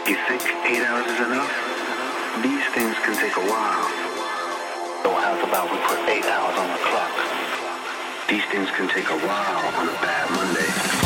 You think 8 hours is enough? These things can take a while. So how's about we put 8 hours on the clock? These things can take a while on a bad Monday.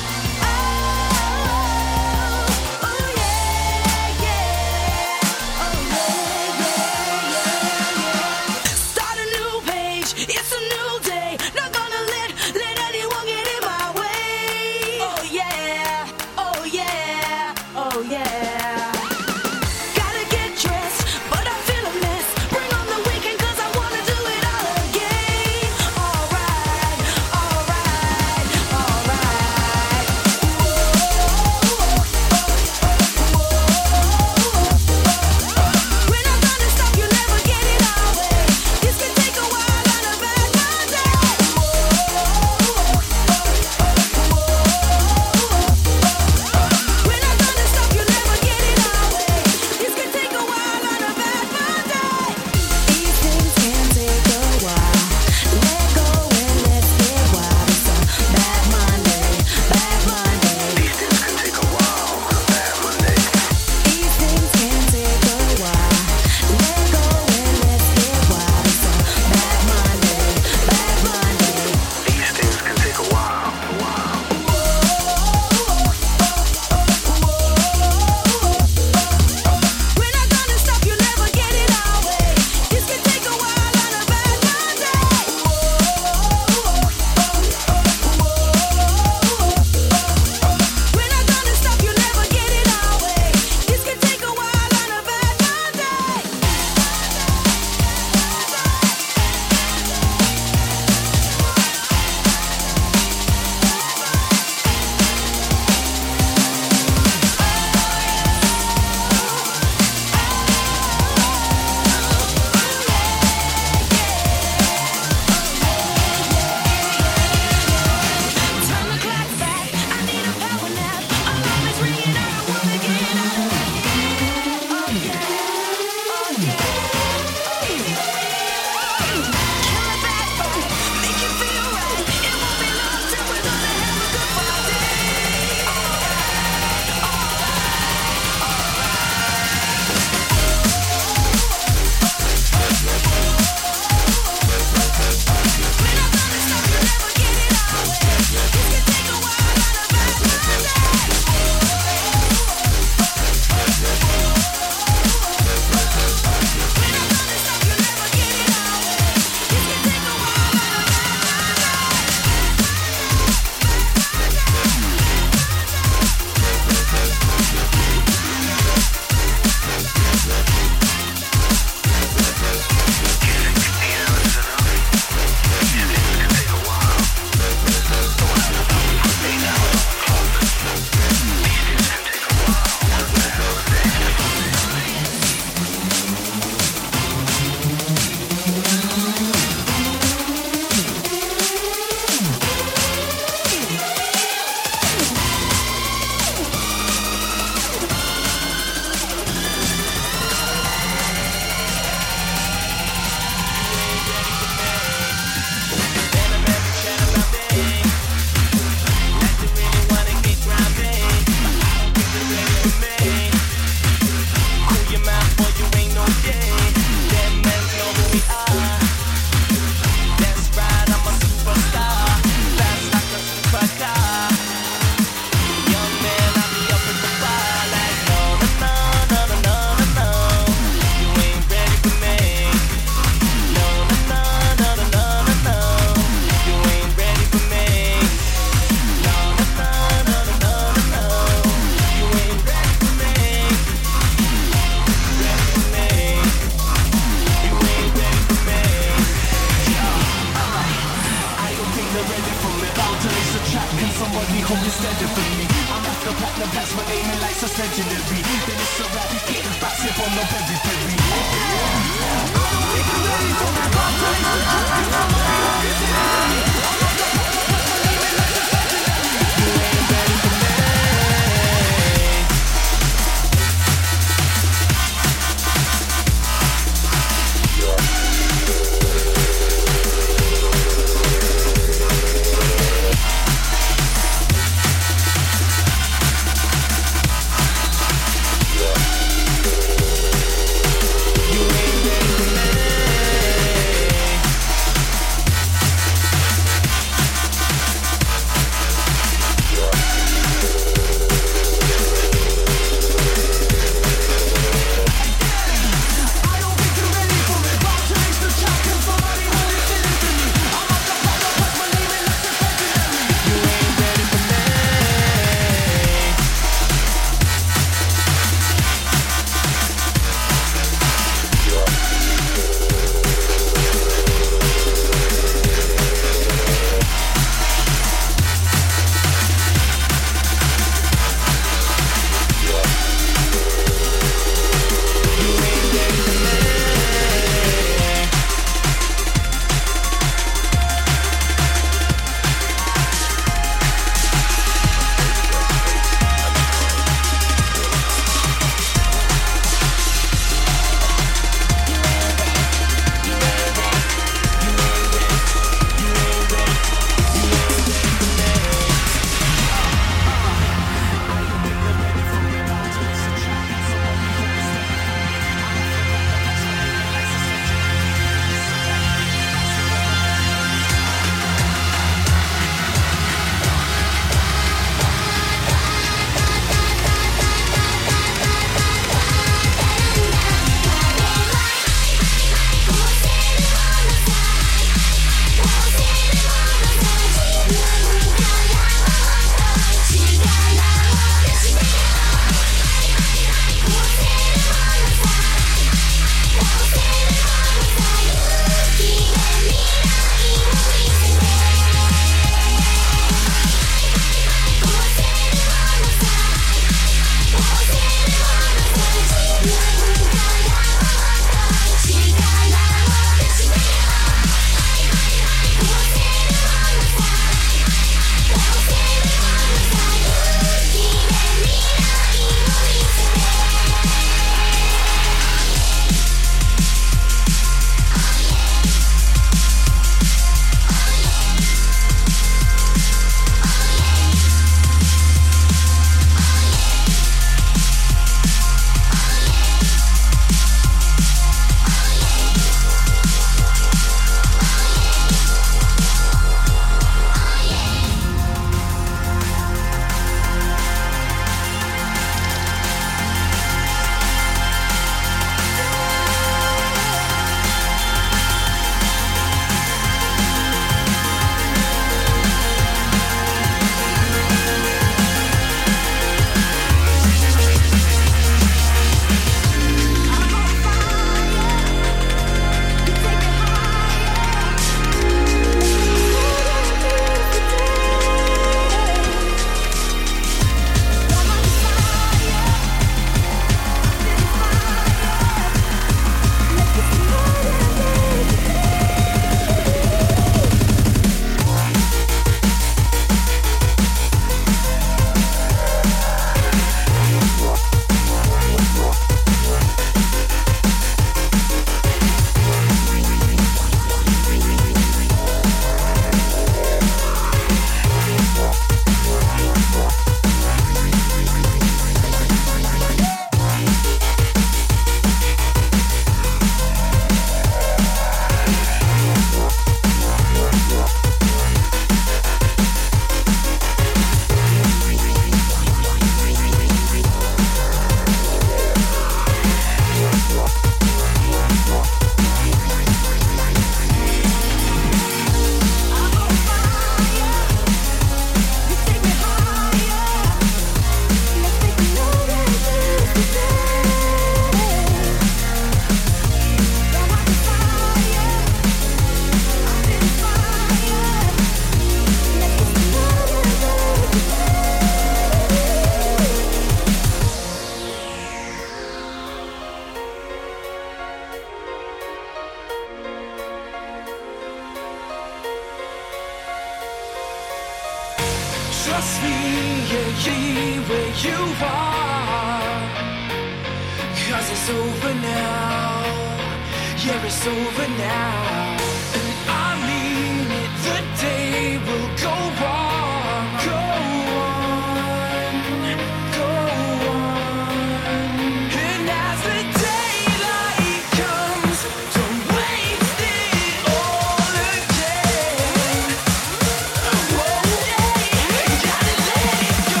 you are. 'Cause it's over now. Yeah, it's over now. And I mean it, the day will go on, go on, go on. And as the daylight comes, don't waste it all again. Whoa, yeah, gotta let it go.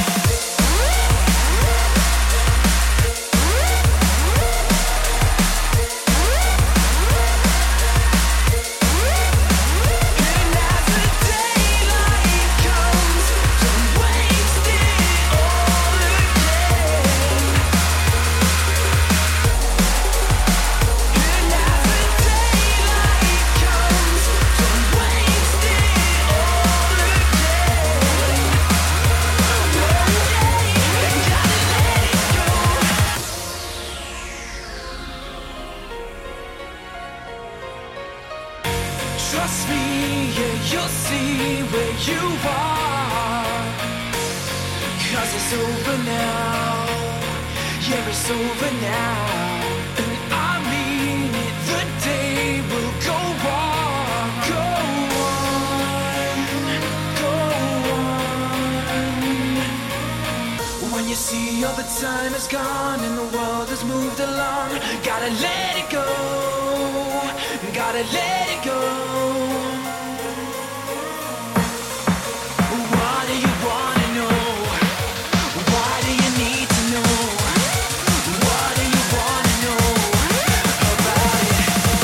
Trust me, yeah, you'll see where you are. 'Cause it's over now. Yeah, it's over now. And I mean it, the day will go on, go on, go on. When you see all the time is gone and the world has moved along, gotta let it go. Gotta let it go. What do you wanna know? Why do you need to know? What do you wanna know about it?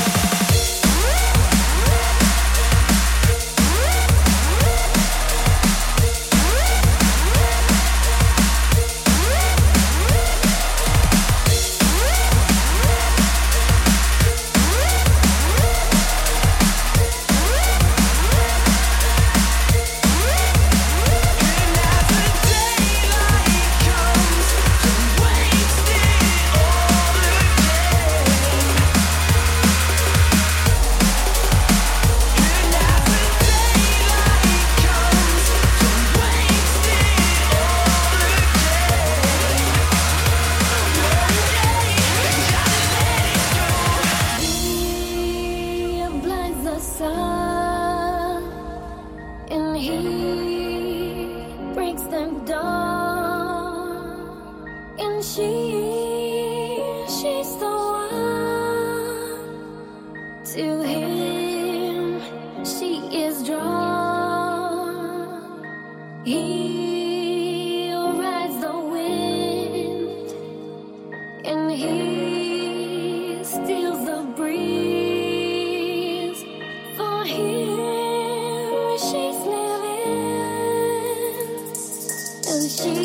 She's the one. To him she is drawn. He rides the wind and he steals the breeze. For him she's living, and she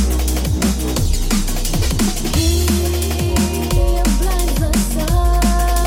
blinds the sun.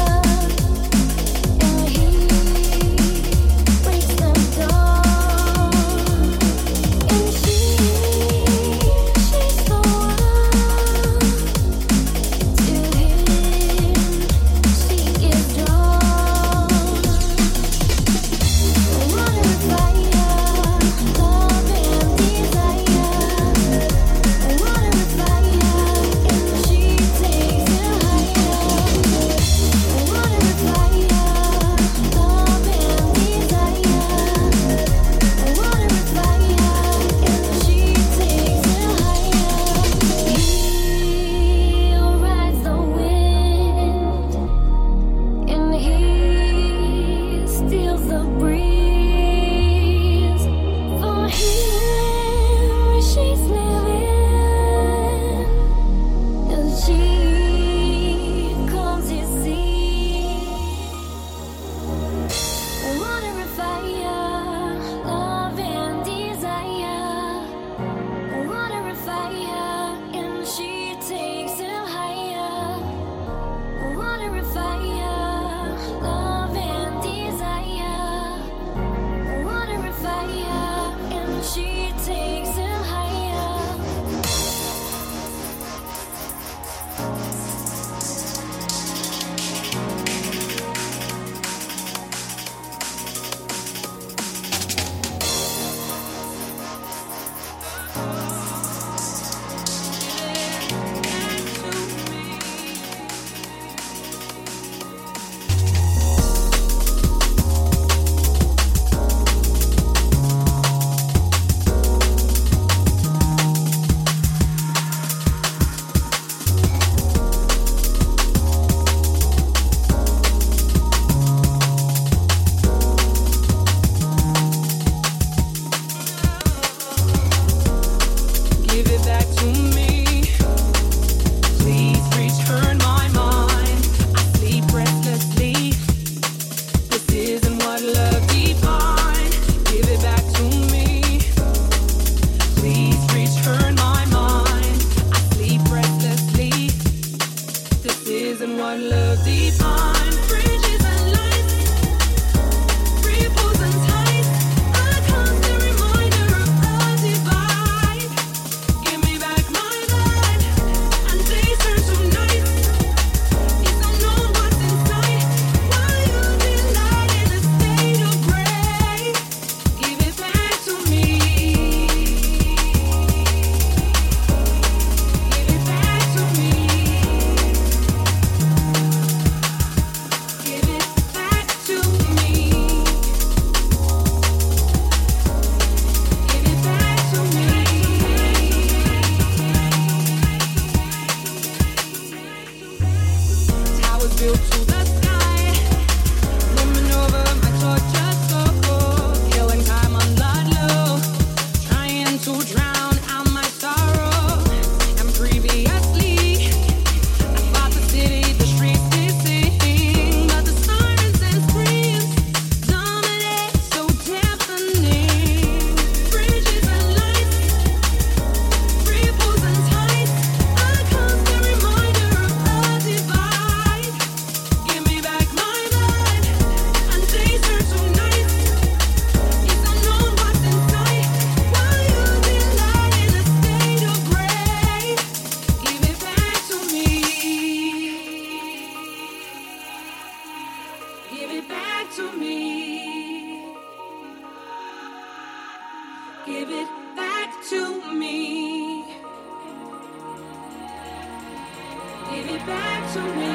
love divine. Bridges and lights, ripples and tides, a constant reminder of the divine. Give me back my life, and days turn to nights. It's unknown what's inside, while you delight in a state of grace. Give it back to me. Give it back to me. Give it back to me. Give it back to me. Towers built to the sky, looming over my tortured soul, killing time on the low, trying to drown out my sorrow. And previously, I fought the city, the streets they sing, but the sirens and screams dominate, so deafening. Bridges and lights, ripples and tides, a constant reminder of the divine. Give me back my life, and days turn to nights. It's unknown what's inside, while you delight in a state of grace. Give it back to me. Give it back to me. Give it back to me. Give it back to me.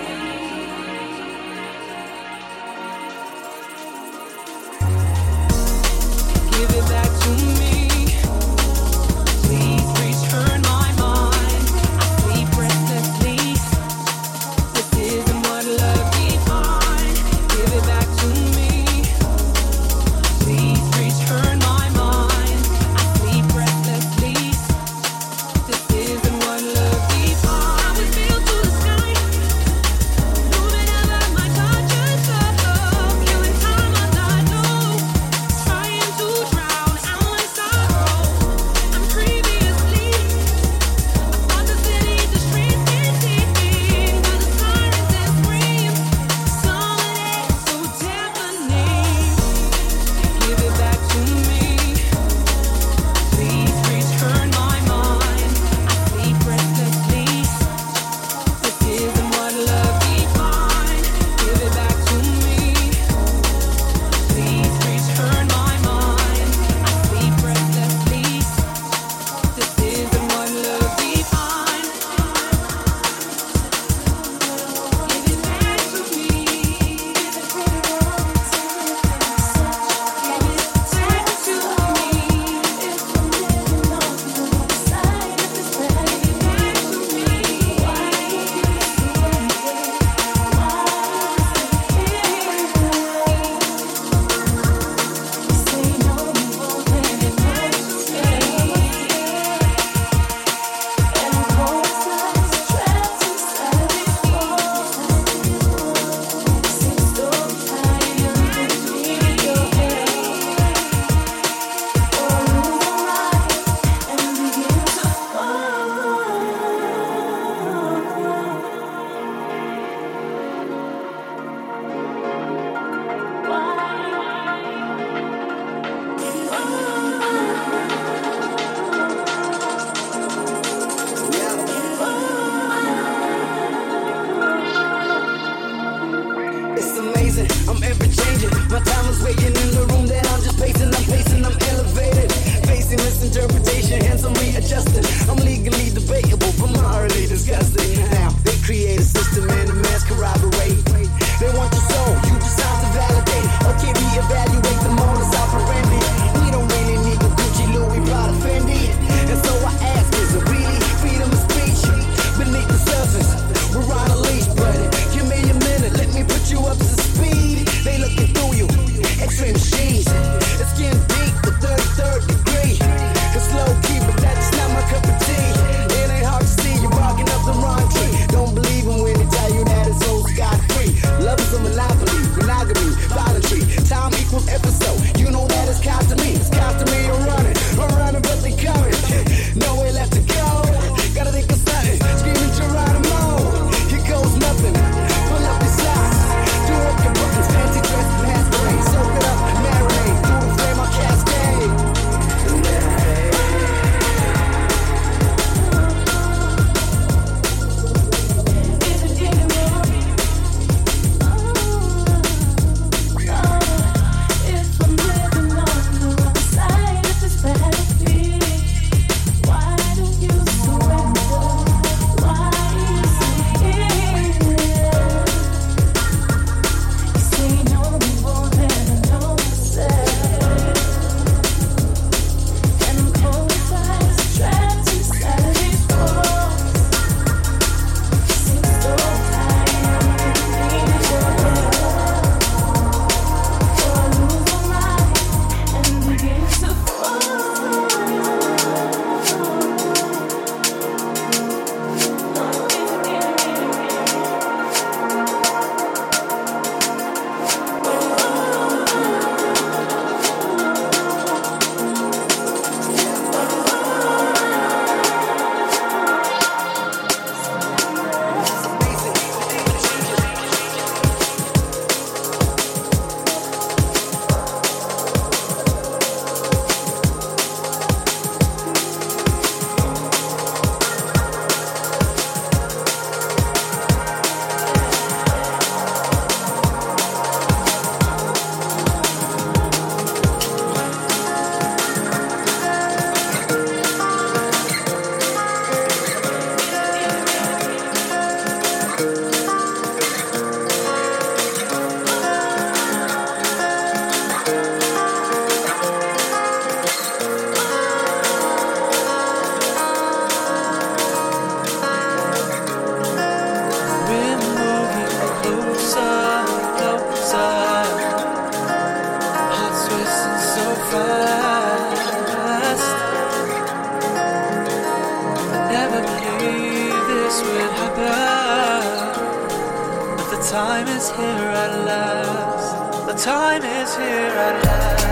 Give it back to me. Please return my mind. I sleep restlessly. This isn't what love defines. Give it back to me. Please return my mind. I sleep restlessly. This isn't what love defines. I was built to the sky, moving over my tortured soul, killing time on the low, trying to drown out my sorrow. And previously, I fought the city, the streets they're sleeping, but the sirens and screams dominate, so deafening. Give it back to me. Please return my mind. I sleep restlessly. This isn't what love defines. Give it back to me. Please return my mind. I sleep restlessly. This isn't what love defines. Give it back to me. Give it back to It's amazing, I'm ever changing. My time is waiting in the room that I'm just pacing. I'm pacing, I'm elevated. Facing misinterpretation, hence I'm readjusting. I'm legally debatable, but morally disgusting. Now, they create a system and the mass corroborate. They want your soul, you decide to validate. Okay, reevaluate the modus operandi. We don't really need the Gucci, Louis, Prada, Fendi. And so I ask, is it really freedom of speech? Beneath the surface, we're on a leash, but give me a minute, let me put you up to speed. They looking through you, X-ray machines. It's getting deep, the 33rd degree. It's low key, but that's not my cup of tea. time is here at last. The time is here at last.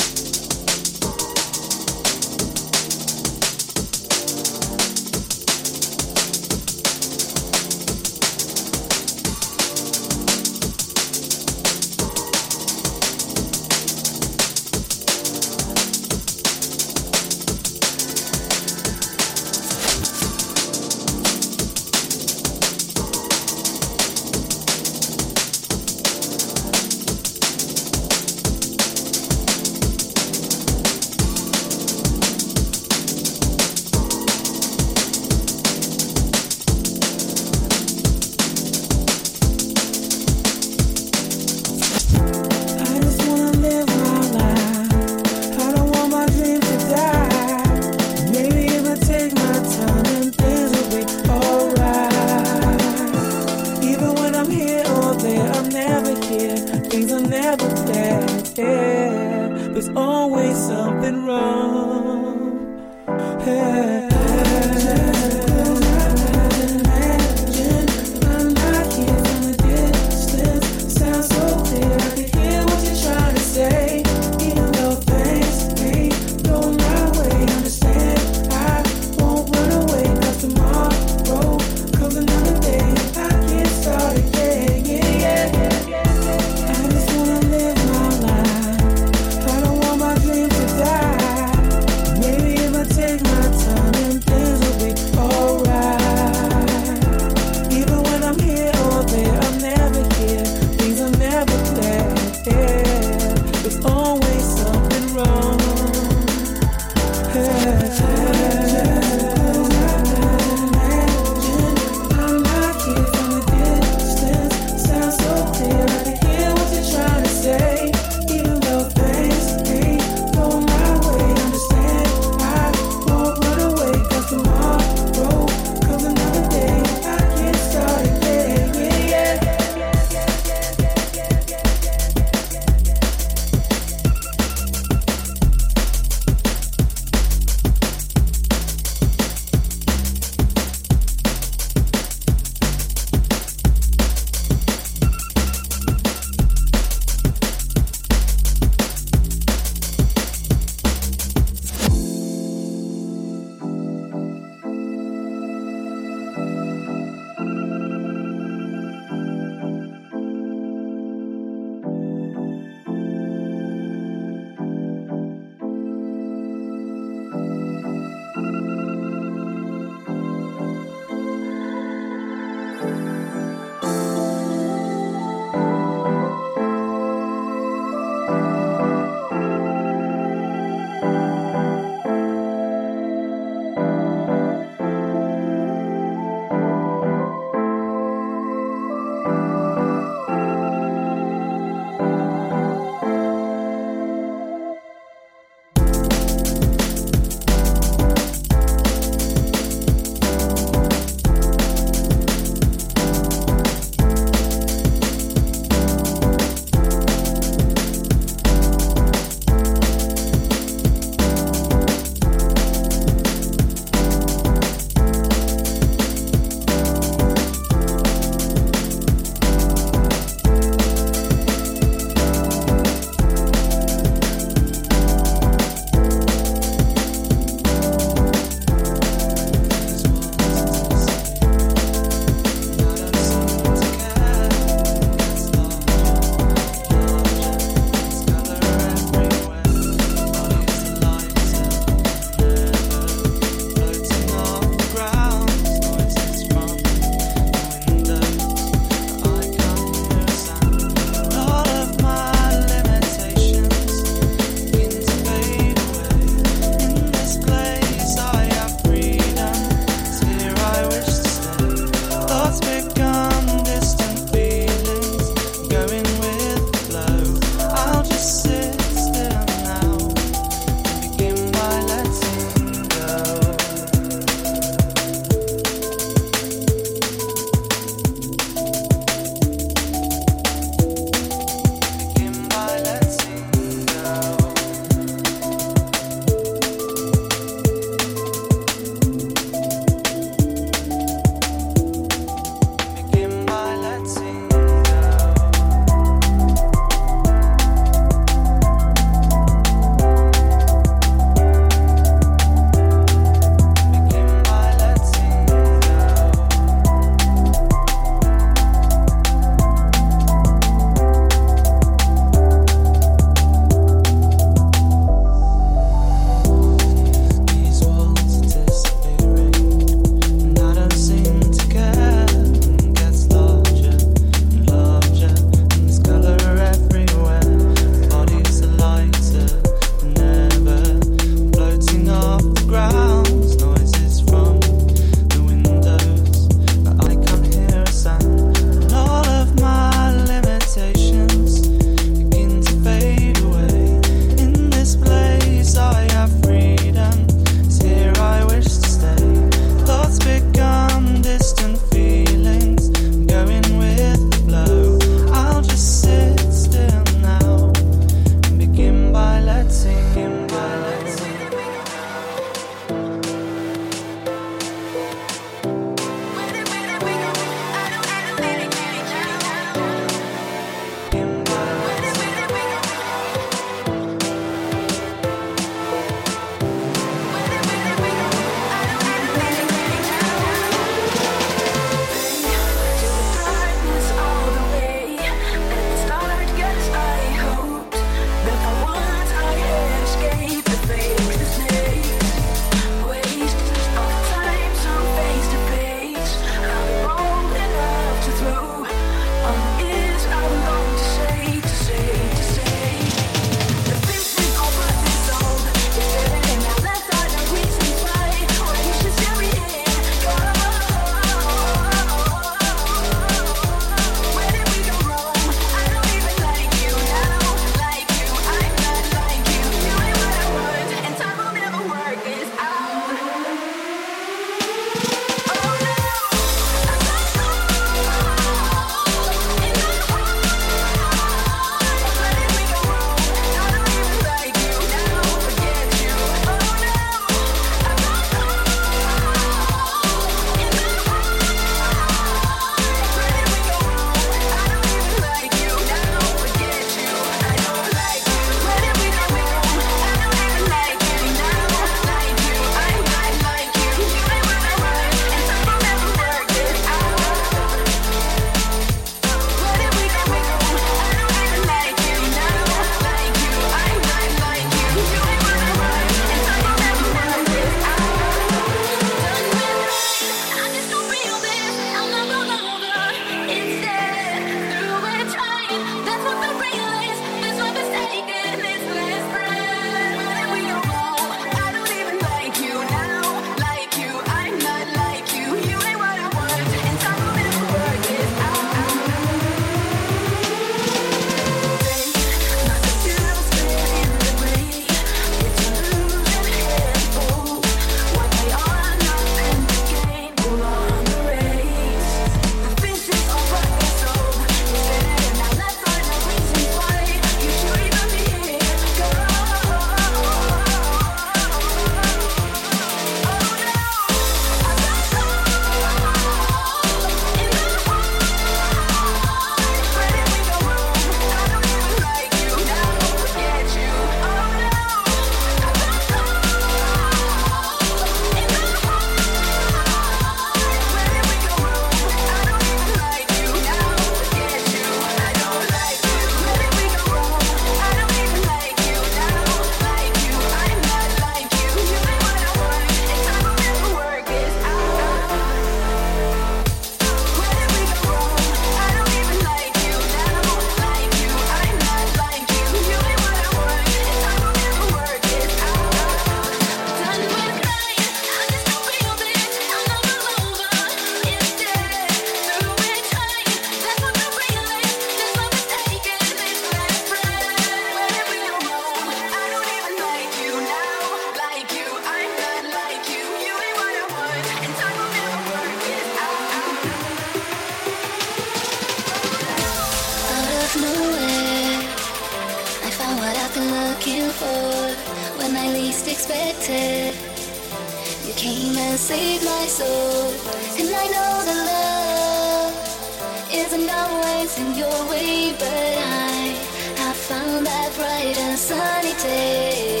for when I least expected. You came and saved my soul, and I know that love isn't always in your way, but I have found that bright and sunny day.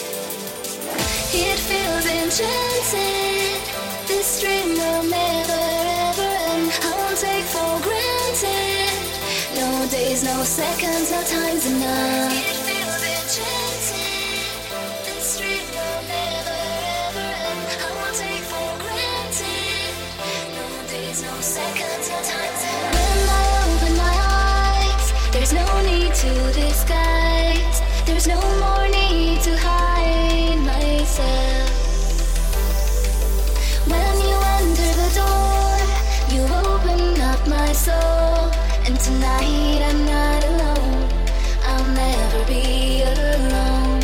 It feels enchanted. This dream will never ever end. I won't take for granted. No days, no seconds, no time's enough. It feels enchanted. This dream will never ever end. I won't take for granted. No days, no seconds, no time's enough. When I open my eyes, there's no need to disguise. There's no more need to hide myself. When you enter the door, you open up my soul. And tonight I'm not alone. I'll never be alone.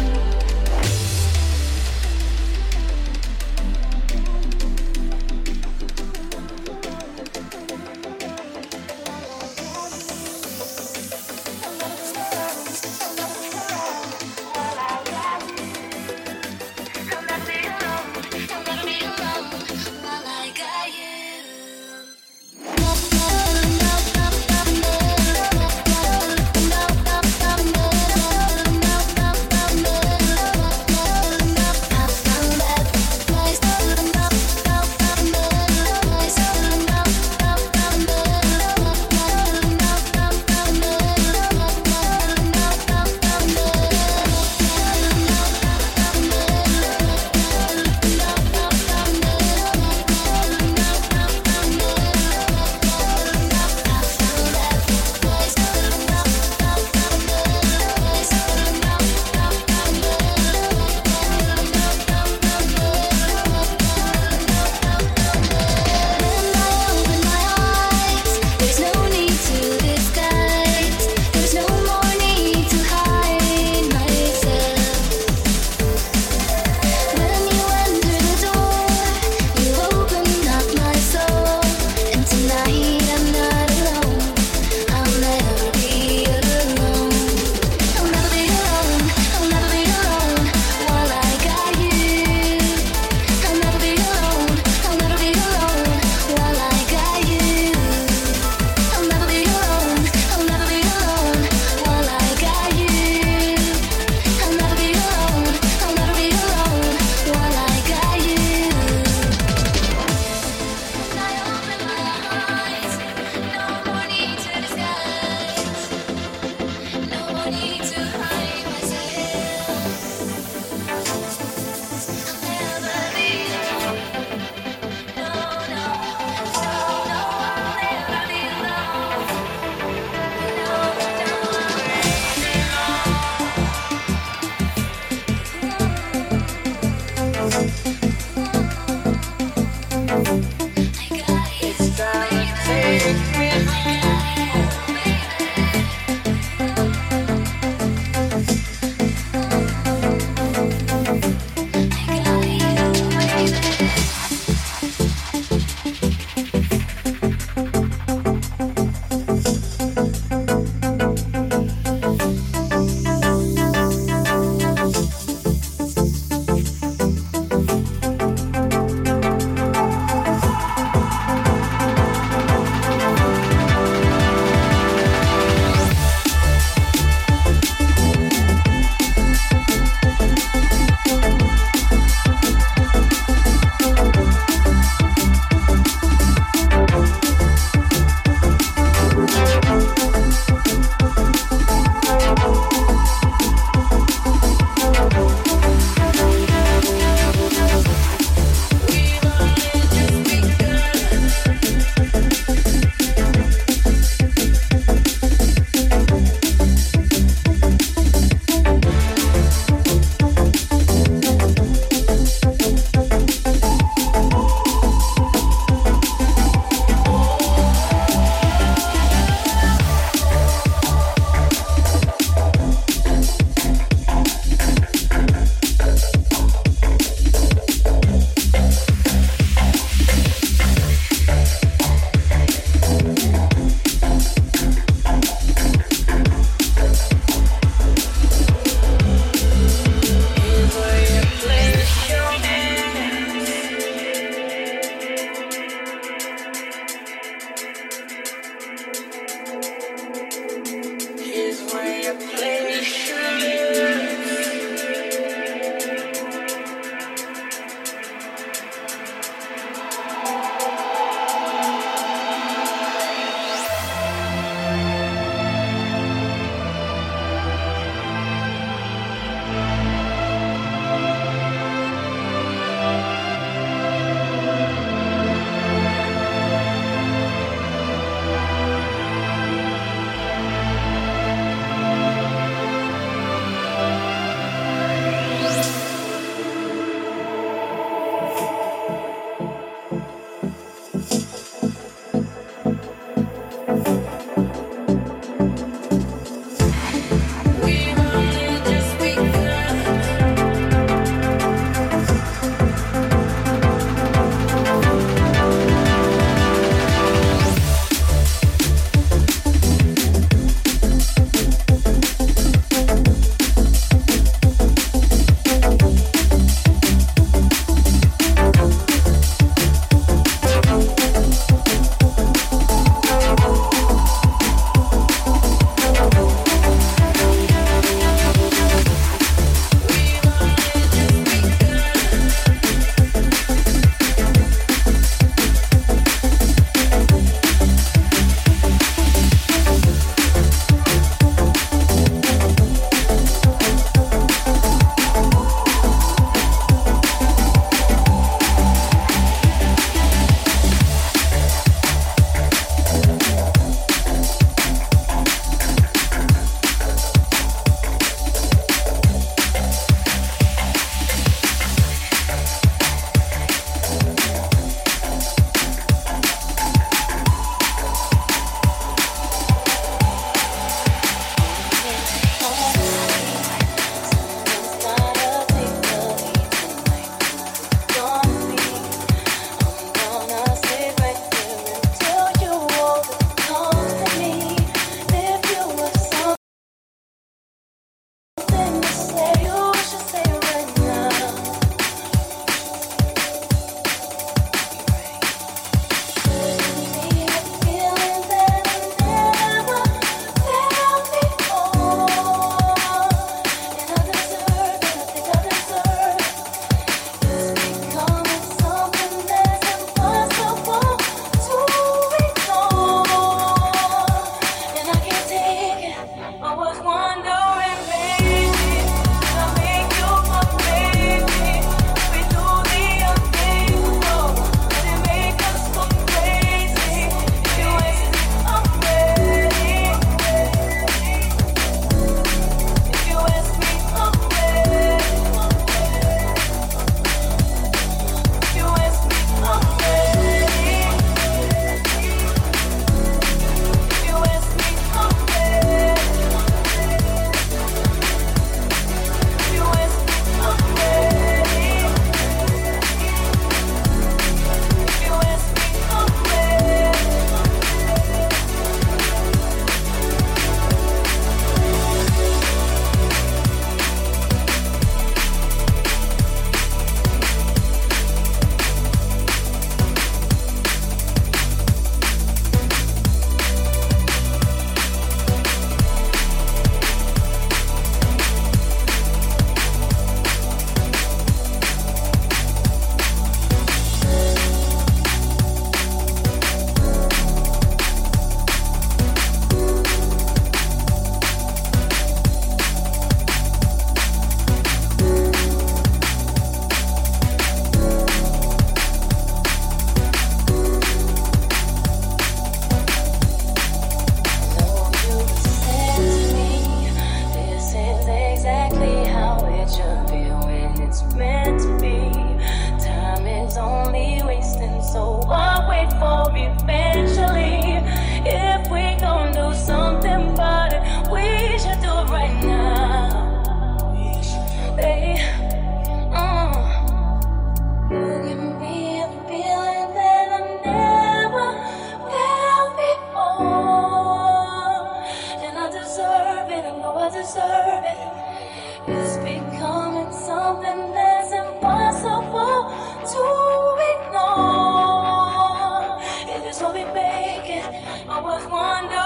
wonder